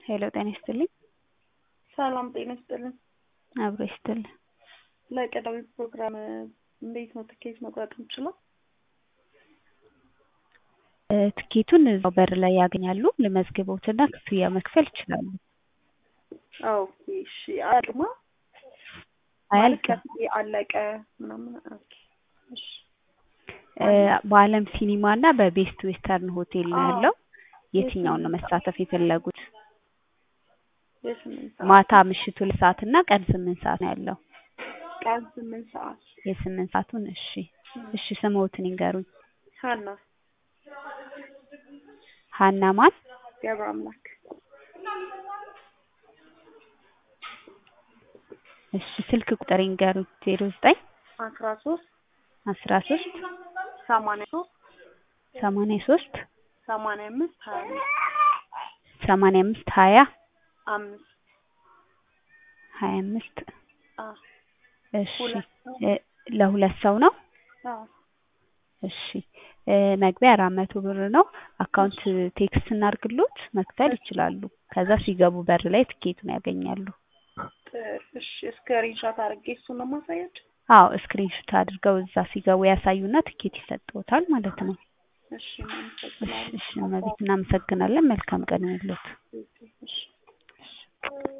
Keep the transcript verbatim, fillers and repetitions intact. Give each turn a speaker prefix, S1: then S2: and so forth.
S1: ሄሎ ጤና ይስጥልኝ።
S2: ሰላም ጤና ይስጥልኝ።
S1: አብሮ ይስጥልኝ።
S2: ለቀዳሚ ፕሮግራም እንዴት ነው ትኬት መቁረጥ የምችለው?
S1: ትኬቱን እዛው በር ላይ ያገኛሉ። ለመዝግቦትና ክፍያ መክፈል ይችላሉ።
S2: ኦኬ እሺ። አድማ
S1: አያልቅም።
S2: አለቀ ምናምን። ኦኬ እሺ።
S1: በአለም ሲኒማ እና በቤስት ዌስተርን ሆቴል ነው ያለው። የትኛውን ነው መሳተፍ የፈለጉት? ማታ ምሽቱ ሁለት ሰዓት እና ቀን ስምንት ሰዓት ነው ያለው።
S2: ቀን ስምንት ሰዓት።
S1: የስምንት ሰዓቱን እሺ። እሺ ስሞትን ይንገሩኝ።
S2: ሀና
S1: ሀና ማን?
S2: ገብረ አምላክ።
S1: እሺ ስልክ ቁጥር ይንገሩኝ። ዜሮ ዘጠኝ
S2: አስራ ሶስት
S1: አስራ ሶስት
S2: ሰማንያ ሶስት
S1: ሰማንያ ሶስት
S2: ሰማንያ አምስት ሀያ
S1: ሰማንያ አምስት ሀያ
S2: አምስት
S1: ሀያ አምስት
S2: አ
S1: እሺ ለሁለት ሰው ነው?
S2: አዎ።
S1: እሺ መግቢያ አራት መቶ ብር ነው። አካውንት ቴክስት እናርግሎት መክፈል ይችላሉ። ከዛ ሲገቡ በር ላይ ትኬቱን ያገኛሉ።
S2: እሺ ስክሪንሾት አድርጌ እሱን ነው ማሳያችሁ?
S1: አዎ ስክሪንሾት አድርገው እዛ ሲገቡ ያሳዩና ትኬት ይሰጥዎታል ማለት ነው።
S2: እሺ እናመሰግናለን።
S1: እሺ እናመሰግናለን። መልካም ቀን ይሁንልዎት።
S2: እሺ